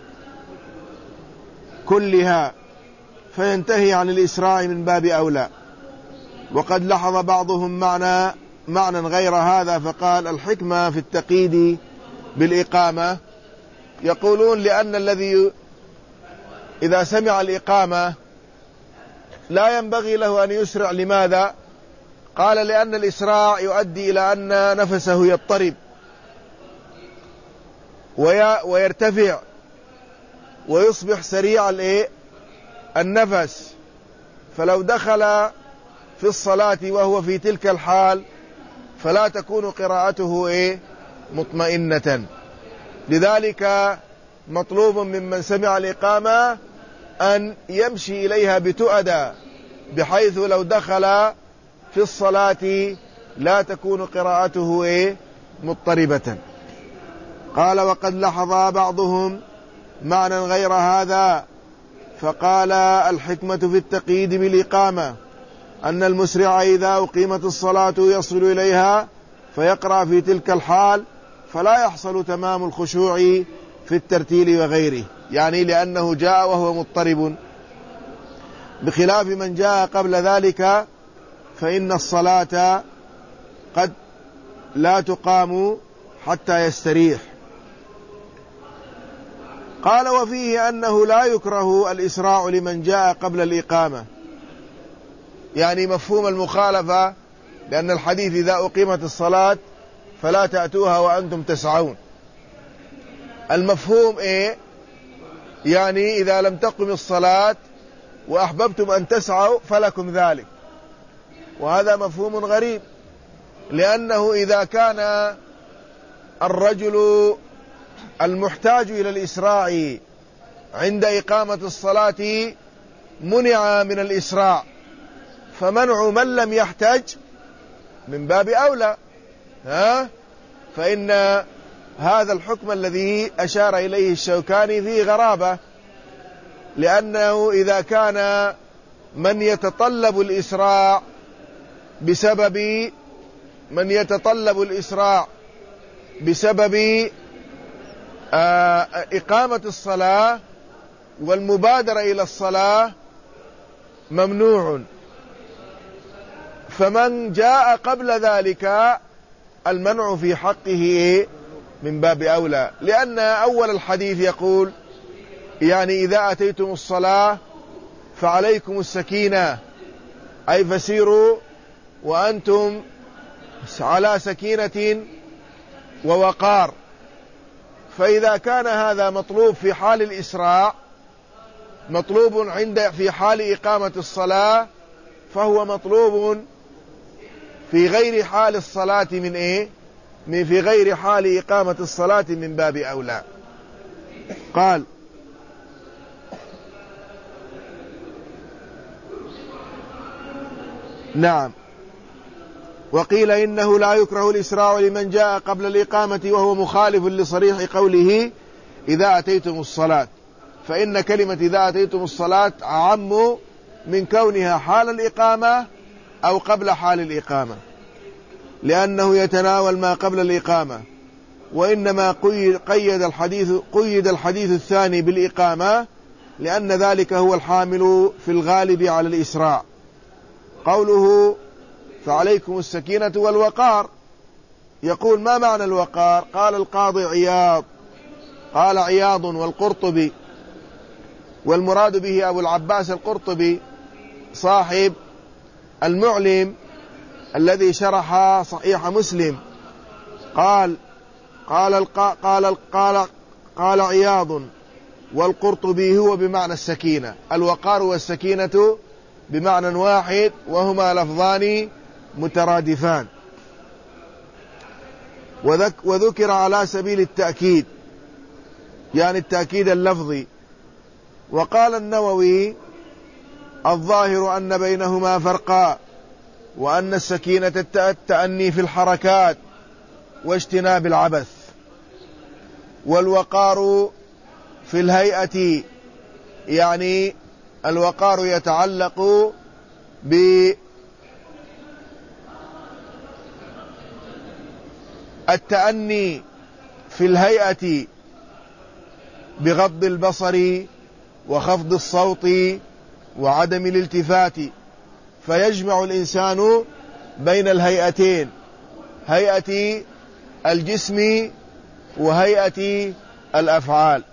كلها، فينتهي عن الإسراع من باب أولى. وقد لحظ بعضهم معنى معنى غير هذا، فقال: الحكمة في التقييد بالإقامة، يقولون لأن الذي إذا سمع الإقامة لا ينبغي له أن يسرع. لماذا؟ قال: لأن الإسراع يؤدي إلى أن نفسه يضطرب ويرتفع ويصبح سريع النفس، فلو دخل في الصلاة وهو في تلك الحال فلا تكون قراءته إيه مطمئنة. لذلك مطلوب ممن سمع الإقامة أن يمشي إليها بتؤدى، بحيث لو دخل في الصلاة لا تكون قراءته إيه مضطربة. قال: وقد لحظ بعضهم معنى غير هذا، فقال: الحكمة في التقييد بالإقامة أن المسرع إذا أقيمت الصلاة يصل إليها فيقرأ في تلك الحال فلا يحصل تمام الخشوع في الترتيل وغيره، يعني لأنه جاء وهو مضطرب، بخلاف من جاء قبل ذلك فإن الصلاة قد لا تقام حتى يستريح. قال: وفيه أنه لا يكره الإسراع لمن جاء قبل الإقامة، يعني مفهوم المخالفة، لأن الحديث إذا أقيمت الصلاة فلا تأتوها وأنتم تسعون. المفهوم إيه؟ يعني إذا لم تقم الصلاة وأحببتم أن تسعوا فلكم ذلك، وهذا مفهوم غريب، لأنه إذا كان الرجل المحتاج إلى الإسراع عند إقامة الصلاة منع من الإسراع، فمنع من لم يحتج من باب أولى، ها؟ فإن هذا الحكم الذي أشار إليه الشوكاني فيه غرابة، لأنه إذا كان من يتطلب الإسراع بسبب من يتطلب الإسراع بسبب إقامة الصلاة والمبادرة إلى الصلاة ممنوع، فمن جاء قبل ذلك المنع في حقه من باب أولى، لأن أول الحديث يقول يعني إذا أتيتم الصلاة فعليكم السكينة، أي فسيروا وأنتم على سكينة ووقار. فإذا كان هذا مطلوب في حال الإسراع، مطلوب عند في حال إقامة الصلاة، فهو مطلوب في غير حال الصلاة من إيه؟ من في غير حال إقامة الصلاة من باب أولى. قال: نعم. وقيل إنه لا يكره الإسراع لمن جاء قبل الإقامة وهو مخالف لصريح قوله إذا أتيتم الصلاة، فإن كلمة إذا أتيتم الصلاة أعم من كونها حال الإقامة أو قبل حال الإقامة، لأنه يتناول ما قبل الإقامة، وإنما قيد الحديث قيد الحديث الثاني بالإقامة لأن ذلك هو الحامل في الغالب على الإسراع. قوله فعليكم السكينة والوقار، يقول: ما معنى الوقار؟ قال القاضي عياض قال عياض والقرطبي، والمراد به أبو العباس القرطبي صاحب المعلم الذي شرح صحيح مسلم. قال قال قال قال قال عياض والقرطبي هو بمعنى السكينة، الوقار والسكينة بمعنى واحد، وهما لفظان مترادفان، وذكر على سبيل التأكيد، يعني التأكيد اللفظي. وقال النووي: الظاهر أن بينهما فرقا، وأن السكينة التأني في الحركات واجتناب العبث، والوقار في الهيئة، يعني الوقار يتعلق بالتأني في الهيئة بغض البصر وخفض الصوت وعدم الالتفات، فيجمع الإنسان بين الهيئتين، هيئة الجسم وهيئة الأفعال.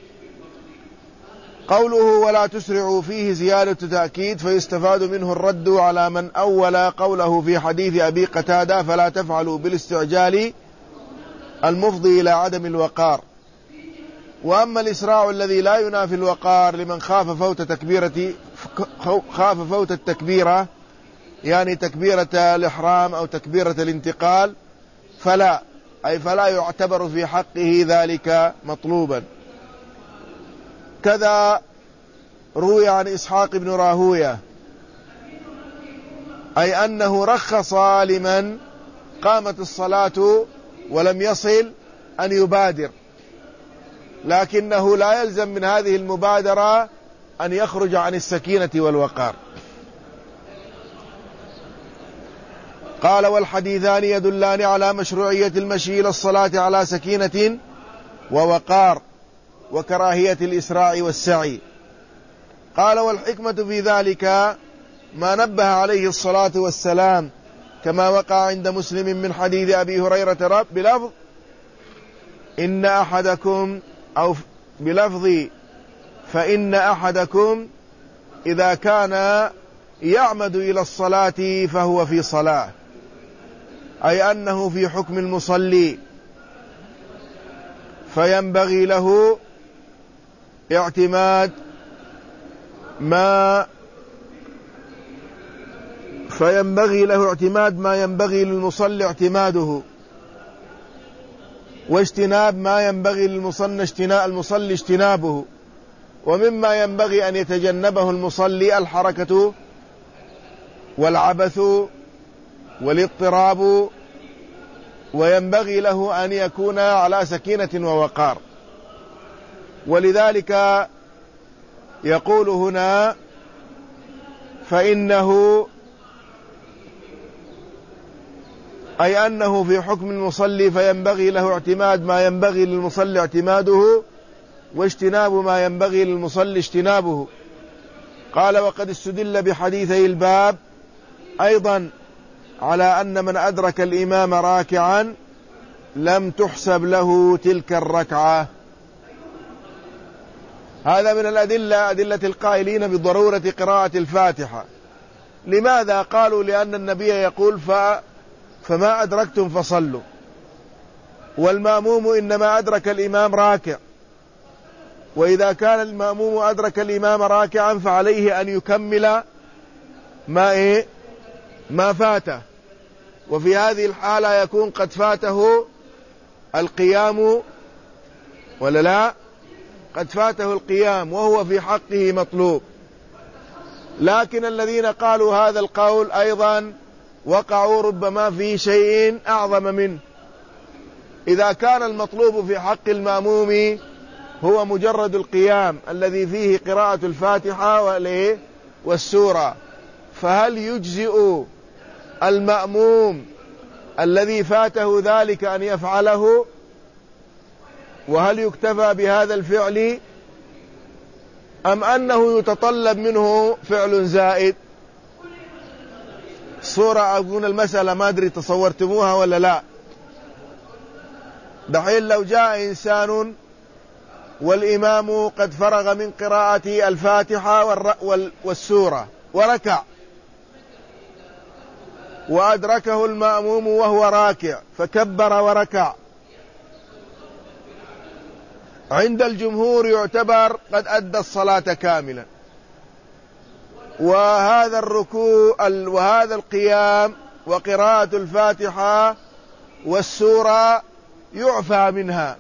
قوله ولا تسرعوا فيه زيادة تأكيد، فيستفاد منه الرد على من أول قوله في حديث أبي قتادة فلا تفعلوا بالاستعجال المفضي إلى عدم الوقار. وأما الإسراع الذي لا ينافي الوقار لمن خاف فوت تكبيرة خاف فوت التكبيرة يعني تكبيرة الإحرام أو تكبيرة الانتقال فلا، أي فلا يعتبر في حقه ذلك مطلوبا. كذا روي عن إسحاق بن راهوية أي أنه رخص لمن قامت الصلاة ولم يصل أن يبادر، لكنه لا يلزم من هذه المبادرة أن يخرج عن السكينة والوقار. قال: والحديثان يدلان على مشروعية المشي إلى الصلاة على سكينة ووقار وكراهية الإسراع والسعي. قال: والحكمة في ذلك ما نبه عليه الصلاة والسلام كما وقع عند مسلم من حديث أبي هريرة رب بلفظ إن أحدكم أو بلفظ فإن أحدكم إذا كان يعمد إلى الصلاة فهو في صلاة، أي أنه في حكم المصلي، فينبغي له اعتماد ما فينبغي له اعتماد ما ينبغي للمصلي اعتماده، واجتناب ما ينبغي للمصلي اجتناب المصلي اجتنابه. ومما ينبغي أن يتجنبه المصلي الحركة والعبث والاضطراب، وينبغي له أن يكون على سكينة ووقار. ولذلك يقول هنا: فإنه أي أنه في حكم المصلي فينبغي له اعتماد ما ينبغي للمصلي اعتماده، واجتناب ما ينبغي للمصلي اجتنابه. قال: وقد استدل بحديثي الباب أيضا على أن من أدرك الإمام راكعا لم تحسب له تلك الركعة. هذا من الأدلة، أدلة القائلين بضرورة قراءة الفاتحة. لماذا؟ قالوا: لأن النبي يقول ف... فما أدركتم فصلوا، والمأموم إنما أدرك الإمام راكع، وإذا كان المأموم أدرك الإمام راكعا فعليه أن يكمل ما إيه ما فاته، وفي هذه الحالة يكون قد فاته القيام ولا لا؟ قد فاته القيام وهو في حقه مطلوب. لكن الذين قالوا هذا القول أيضا وقعوا ربما في شيء أعظم منه. إذا كان المطلوب في حق المأموم هو مجرد القيام الذي فيه قراءة الفاتحة والسورة، فهل يجزئ المأموم الذي فاته ذلك أن يفعله؟ وهل يكتفى بهذا الفعل، أم أنه يتطلب منه فعل زائد؟ صورة أظن المسألة ما أدري تصورتموها ولا لا. دحين لو جاء إنسان والإمام قد فرغ من قراءة الفاتحة والسورة وركع، وأدركه المأموم وهو راكع فكبر وركع، عند الجمهور يعتبر قد أدى الصلاة كاملا، وهذا الركوع وهذا القيام وقراءة الفاتحة والسورة يعفى منها،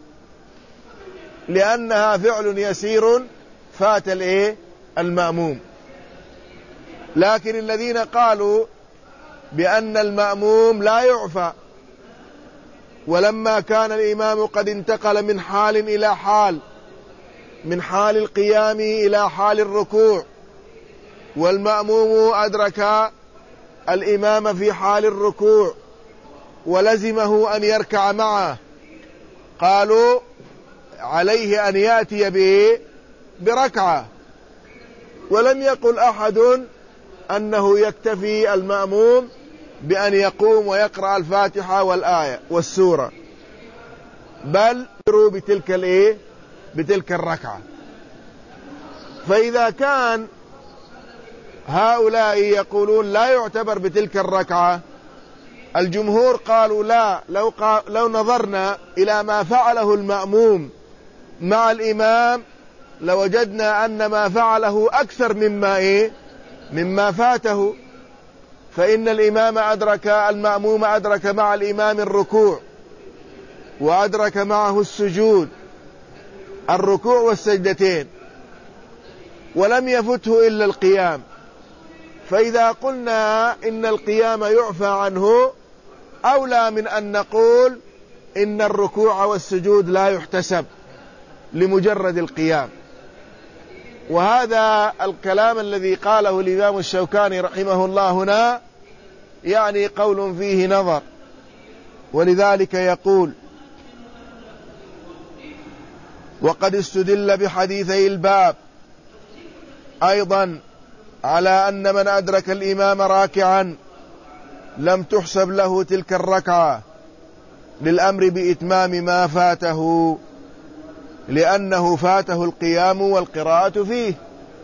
لأنها فعل يسير فات الايه المأموم. لكن الذين قالوا بأن المأموم لا يعفى، ولما كان الإمام قد انتقل من حال إلى حال، من حال القيام إلى حال الركوع، والمأموم أدرك الإمام في حال الركوع ولزمه أن يركع معه، قالوا عليه أن يأتي به بركعة. ولم يقل أحد أنه يكتفي المأموم بأن يقوم ويقرأ الفاتحة والآية والسورة، بل يروا بتلك الإيه بتلك الركعة. فإذا كان هؤلاء يقولون لا يعتبر بتلك الركعة، الجمهور قالوا لا، لو, قا لو نظرنا إلى ما فعله المأموم مع الإمام لوجدنا أن ما فعله أكثر مما إيه مما فاته، فإن الإمام أدرك المأموم أدرك مع الإمام الركوع وأدرك معه السجود، الركوع والسجدتين، ولم يفته إلا القيام. فإذا قلنا إن القيام يعفى عنه أولى من أن نقول إن الركوع والسجود لا يحتسب لمجرد القيام. وهذا الكلام الذي قاله الإمام الشوكاني رحمه الله هنا يعني قول فيه نظر، ولذلك يقول: وقد استدل بحديثي الباب أيضا على أن من أدرك الإمام راكعا لم تحسب له تلك الركعة للأمر بإتمام ما فاته، لأنه فاته القيام والقراءة فيه.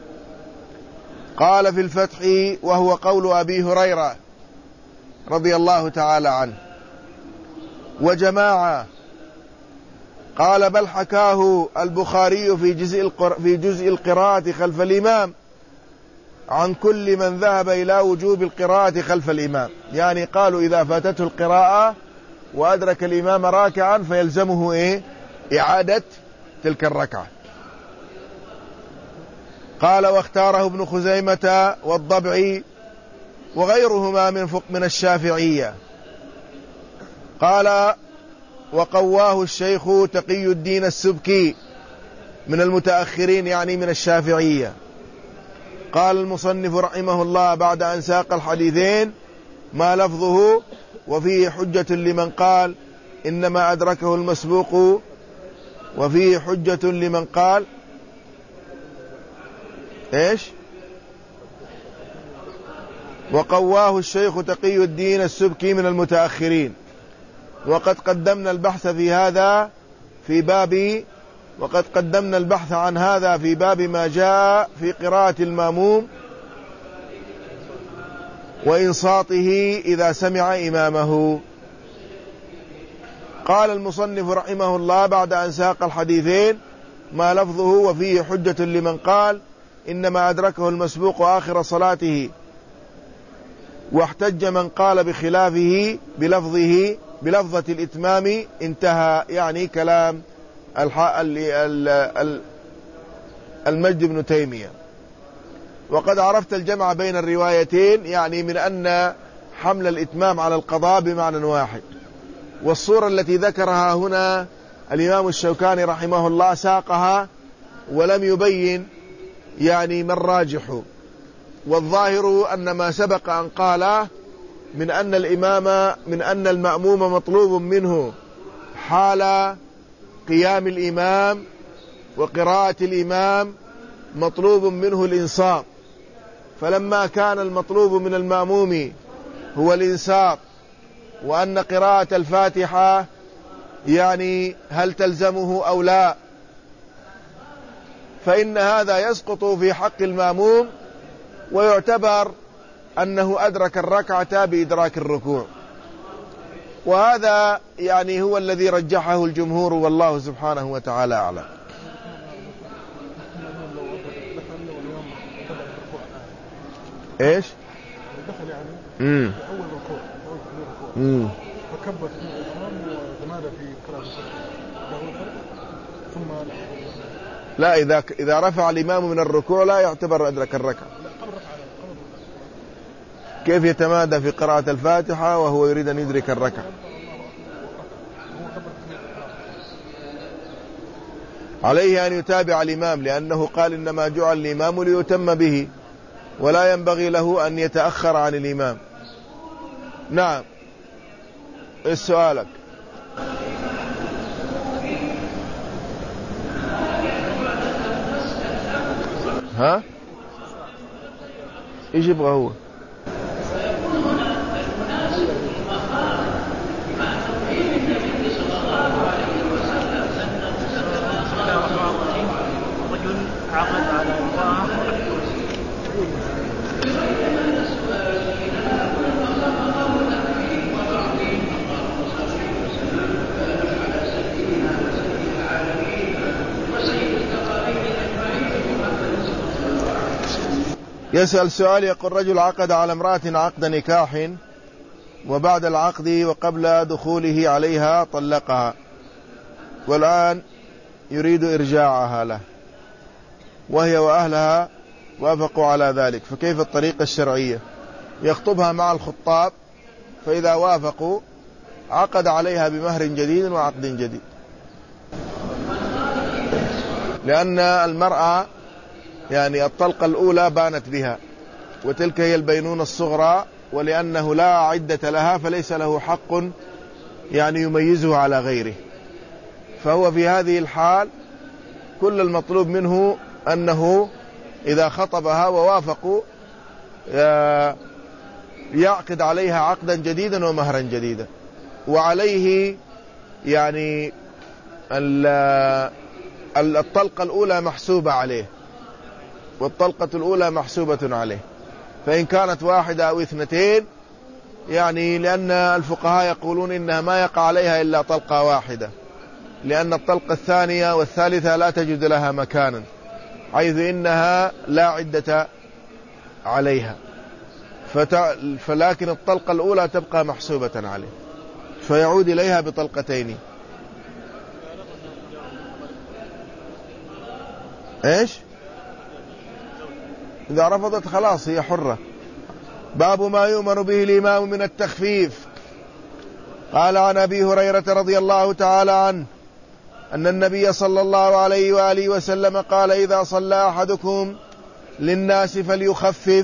قال في الفتح: وهو قول أبي هريرة رضي الله تعالى عنه وجماعة. قال: بل حكاه البخاري في جزء في جزء القراءة خلف الإمام عن كل من ذهب إلى وجوب القراءة خلف الإمام. يعني قالوا إذا فاتته القراءة وأدرك الإمام راكعا فيلزمه إيه؟ إعادة تلك الركعة. قال: واختاره ابن خزيمة والضبعي وغيرهما من فقه من الشافعية. قال: وقواه الشيخ تقي الدين السبكي من المتأخرين يعني من الشافعية. قال المصنف رحمه الله بعد أن ساق الحديثين ما لفظه: وفيه حجة لمن قال إنما أدركه المسبوق، وفيه حجة لمن قال إيش؟ وقواه الشيخ تقي الدين السبكي من المتأخرين. وقد قدمنا البحث في هذا في باب وقد قدمنا البحث عن هذا في باب ما جاء في قراءة المأموم وإنصاته إذا سمع إمامه. قال المصنف رحمه الله بعد أن ساق الحديثين ما لفظه: وفيه حجة لمن قال إنما أدركه المسبوق آخر صلاته، واحتج من قال بخلافه بلفظه بلفظة الإتمام. انتهى يعني كلام المجد بن تيمية. وقد عرفت الجمع بين الروايتين، يعني من أن حمل الإتمام على القضاء بمعنى واحد. والصورة التي ذكرها هنا الإمام الشوكاني رحمه الله ساقها ولم يبين يعني ما الراجح، والظاهر أن ما سبق أن قاله من أن الإمام من أن المأموم مطلوب منه حال قيام الإمام وقراءة الإمام مطلوب منه الإنصات. فلما كان المطلوب من المأموم هو الإنصات، وأن قراءة الفاتحة يعني هل تلزمه أو لا، فإن هذا يسقط في حق المأموم ويعتبر أنه أدرك الركعة بإدراك الركوع. وهذا يعني هو الذي رجحه الجمهور، والله سبحانه وتعالى أعلم. إيش؟ دخل يعني امم في أول ركوع امم فكبر في الإحرام وتمادى في قراءة الفاتحة ثم لا، إذا إذا رفع الإمام من الركوع لا يعتبر أدرك الركعة. كيف يتمادى في قراءة الفاتحة وهو يريد أن يدرك الركعة؟ عليه أن يتابع الإمام، لأنه قال إنما جعل الإمام ليتم به، ولا ينبغي له أن يتأخر عن الإمام. نعم، إيش سؤالك؟ ها؟ إيش يبغى هو؟ رجل عقد على امرأة يسأل سؤال يقول: رجل عقد على امرأة عقد نكاح، وبعد العقد وقبل دخوله عليها طلقها، والآن يريد إرجاعها له، وهي وأهلها وافقوا على ذلك، فكيف الطريقة الشرعية؟ يخطبها مع الخطاب، فإذا وافقوا عقد عليها بمهر جديد وعقد جديد، لأن المرأة يعني الطلقة الأولى بانت بها، وتلك هي البينونة الصغرى، ولأنه لا عدة لها فليس له حق يعني يميزه على غيره، فهو في هذه الحال كل المطلوب منه أنه إذا خطبها ووافقوا يعقد عليها عقدا جديدا ومهرا جديدا، وعليه يعني الطلقة الأولى محسوبة عليه، والطلقة الأولى محسوبة عليه، فإن كانت واحدة أو اثنتين يعني، لأن الفقهاء يقولون إنها ما يقع عليها إلا طلقة واحدة، لأن الطلقة الثانية والثالثة لا تجد لها مكانا، حيث إنها لا عدة عليها، فلكن الطلقة الأولى تبقى محسوبة عليه، فيعود إليها بطلقتين. إيش؟ إذا رفضت خلاص هي حرة. باب ما يؤمر به الإمام من التخفيف. قال عن أبي هريرة رضي الله تعالى عنه أن النبي صلى الله عليه وآله وسلم قال: إذا صلى أحدكم للناس فليخفف،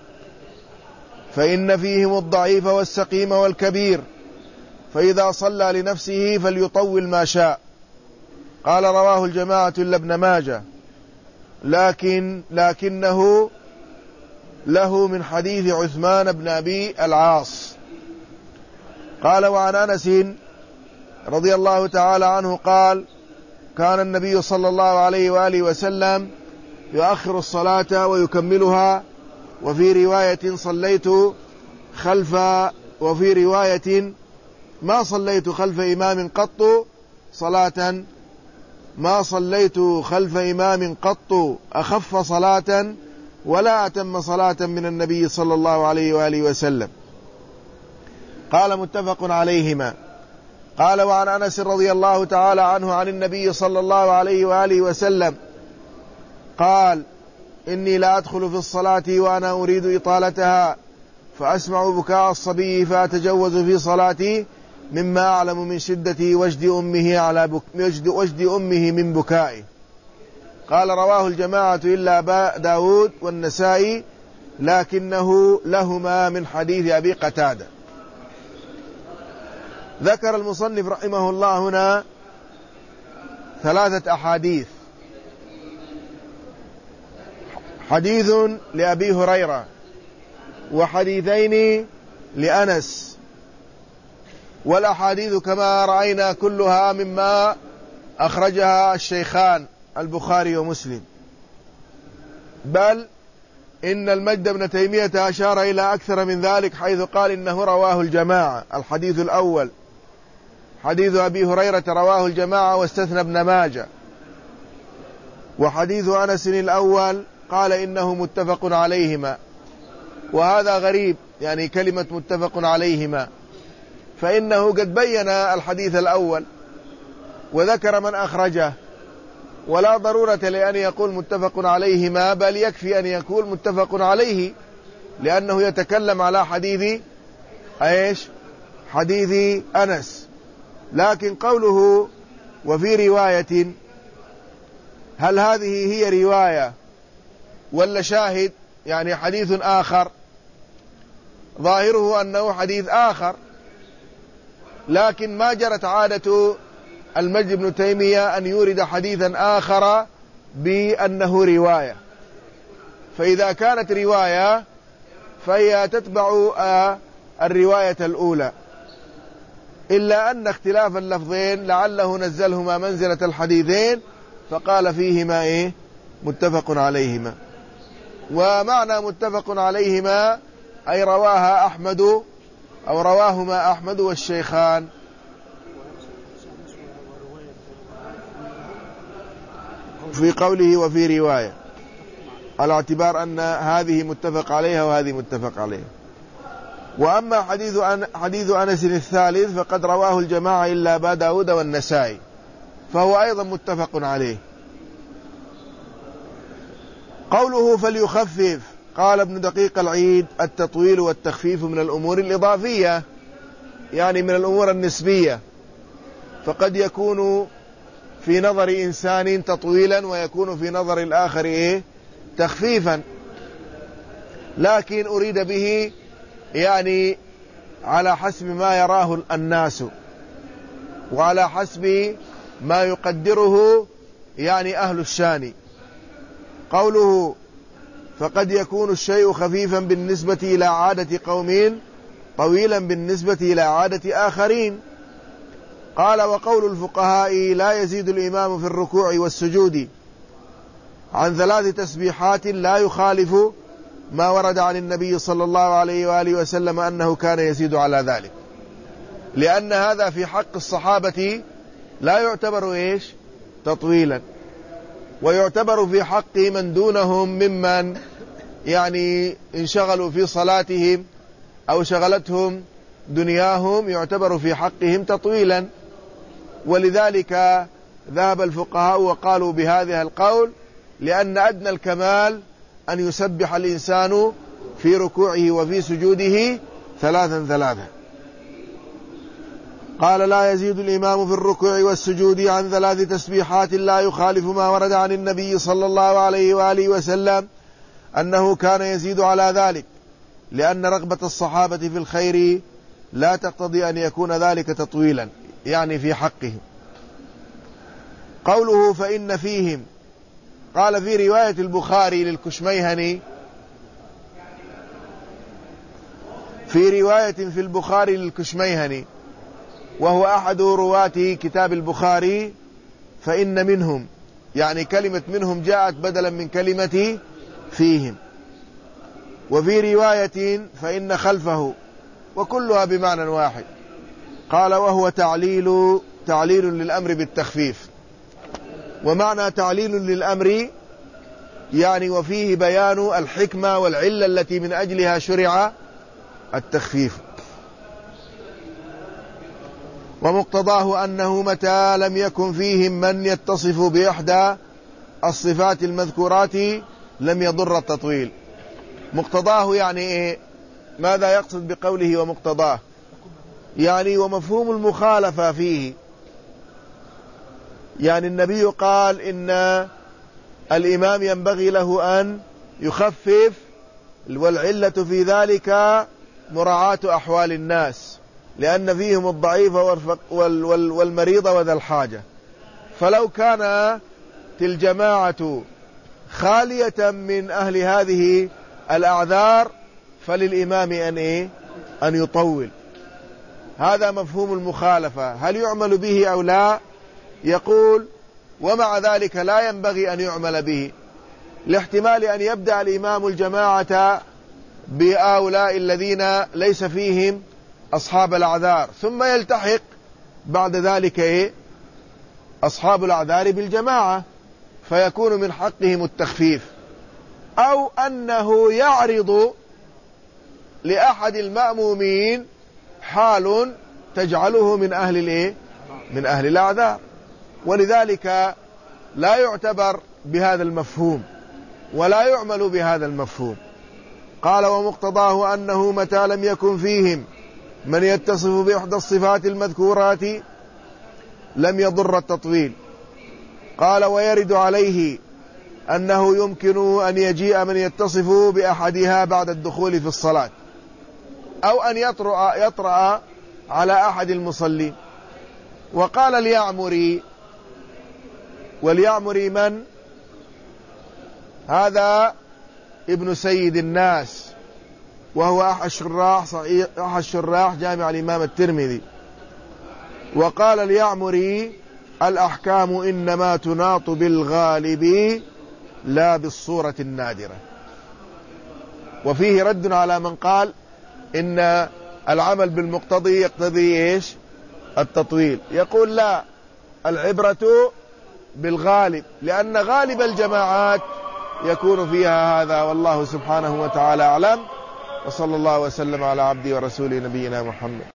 فإن فيهم الضعيف والسقيم والكبير، فإذا صلى لنفسه فليطول ما شاء. قال: رواه الجماعة إلا ابن ماجه، لكن لكنه له من حديث عثمان بن أبي العاص. قال: وعن أنس رضي الله تعالى عنه قال: كان النبي صلى الله عليه وآله وسلم يؤخر الصلاة ويكملها، وفي رواية صليت خلف وفي رواية ما صليت خلف إمام قط صلاة ما صليت خلف إمام قط أخف صلاة ولا أتم صلاة من النبي صلى الله عليه وآله وسلم. قال: متفق عليهما. قال: وعن أنس رضي الله تعالى عنه عن النبي صلى الله عليه وآله وسلم قال: إني لا أدخل في الصلاة وأنا أريد إطالتها، فأسمع بكاء الصبي فأتجوز في صلاتي، مما أعلم من شدة وجد أمه على بك... وجد... وجد أمه من بكائه. قال: رواه الجماعة إلا داود والنسائي، لكنه لهما من حديث أبي قتادة. ذكر المصنف رحمه الله هنا ثلاثة أحاديث: حديث لأبي هريرة، وحديثين لأنس، والأحاديث كما رأينا كلها مما أخرجها الشيخان البخاري ومسلم، بل إن المجد بن تيمية أشار إلى أكثر من ذلك، حيث قال إنه رواه الجماعة. الحديث الأول حديث أبي هريرة رواه الجماعة واستثنى ابن ماجه، وحديث أنس الأول قال إنه متفق عليهما، وهذا غريب يعني كلمة متفق عليهما، فإنه قد بين الحديث الأول وذكر من أخرجه، ولا ضرورة لأن يقول متفق عليهما، بل يكفي أن يقول متفق عليه، لأنه يتكلم على حديث ايش حديث أنس. لكن قوله وفي رواية، هل هذه هي رواية ولا شاهد؟ يعني حديث آخر، ظاهره أنه حديث آخر، لكن ما جرت عادة المجد بن تيمية أن يورد حديثا آخر بأنه رواية، فإذا كانت رواية فهي تتبع الرواية الأولى، إلا أن اختلاف اللفظين لعله نزلهما منزلة الحديثين فقال فيهما إيه متفق عليهما. ومعنى متفق عليهما أي رواها أحمد أو رواهما أحمد والشيخان. في قوله وفي رواية على اعتبار أن هذه متفق عليها وهذه متفق عليها. وأما حديث أن حديث أنس الثالث فقد رواه الجماعة إلا أبا داود والنسائي، فهو أيضا متفق عليه. قوله فليخفف، قال ابن دقيق العيد: التطويل والتخفيف من الأمور الإضافية، يعني من الأمور النسبية، فقد يكون في نظر إنسان تطويلا ويكون في نظر الآخر إيه؟ تخفيفا، لكن أريد به يعني على حسب ما يراه الناس وعلى حسب ما يقدره يعني أهل الشان. قوله فقد يكون الشيء خفيفا بالنسبة إلى عادة قوم طويلا بالنسبة إلى عادة آخرين. قال: وقول الفقهاء لا يزيد الإمام في الركوع والسجود عن ثلاث تسبيحات لا يخالف ما ورد عن النبي صلى الله عليه وآله وسلم أنه كان يزيد على ذلك، لأن هذا في حق الصحابة لا يعتبر إيش؟ تطويلا، ويعتبر في حق من دونهم ممن يعني انشغلوا في صلاتهم أو شغلتهم دنياهم، يعتبر في حقهم تطويلا. ولذلك ذهب الفقهاء وقالوا بهذا القول، لأن أدنى الكمال أن يسبح الإنسان في ركوعه وفي سجوده ثلاثا ثلاثا. قال: لا يزيد الإمام في الركوع والسجود عن ثلاث تسبيحات لا يخالف ما ورد عن النبي صلى الله عليه وآله وسلم أنه كان يزيد على ذلك، لأن رغبة الصحابة في الخير لا تقتضي أن يكون ذلك تطويلا، يعني في حقه. قوله فإن فيهم، قال في رواية البخاري للكشميهني في رواية في البخاري للكشميهني وهو أحد رواة كتاب البخاري: فإن منهم، يعني كلمة منهم جاءت بدلا من كلمة فيهم. وفي رواية فإن خلفه، وكلها بمعنى واحد. قال: وهو تعليل تعليل للأمر بالتخفيف. ومعنى تعليل للأمر يعني وفيه بيان الحكمة والعلة التي من أجلها شرع التخفيف. ومقتضاه أنه متى لم يكن فيهم من يتصف بإحدى الصفات المذكورات لم يضر التطويل. مقتضاه يعني إيه؟ ماذا يقصد بقوله ومقتضاه؟ يعني ومفهوم المخالفة فيه. يعني النبي قال إن الإمام ينبغي له أن يخفف، والعلة في ذلك مراعاة أحوال الناس، لأن فيهم الضعيف والمريض وذا الحاجة. فلو كانت الجماعة خالية من أهل هذه الأعذار فللإمام أن إيه؟ أن يطول. هذا مفهوم المخالفة. هل يعمل به أو لا؟ يقول: ومع ذلك لا ينبغي أن يعمل به، لاحتمال أن يبدأ الإمام الجماعة بهؤلاء الذين ليس فيهم أصحاب الأعذار، ثم يلتحق بعد ذلك إيه؟ أصحاب الأعذار بالجماعة، فيكون من حقهم التخفيف. أو أنه يعرض لأحد المأمومين حال تجعله من أهل الإيه؟ من أهل الأعذار، ولذلك لا يعتبر بهذا المفهوم ولا يعمل بهذا المفهوم. قال: ومقتضاه أنه متى لم يكن فيهم من يتصف بإحدى الصفات المذكورات لم يضر التطويل. قال: ويرد عليه أنه يمكن أن يجيء من يتصف بأحدها بعد الدخول في الصلاة، أو أن يطرأ, يطرأ على أحد المصلين. وقال اليعمري، واليعمري من؟ هذا ابن سيد الناس، وهو أحد الشراح صحيح أحد الشراح جامع الإمام الترمذي. وقال اليعمري: الأحكام إنما تناط بالغالب لا بالصورة النادرة. وفيه رد على من قال إن العمل بالمقتضي يقتضي إيش؟ التطويل. يقول: لا، العبرة بالغالب، لأن غالب الجماعات يكون فيها هذا، والله سبحانه وتعالى أعلم. وصلى الله وسلم على عبده ورسوله نبينا محمد.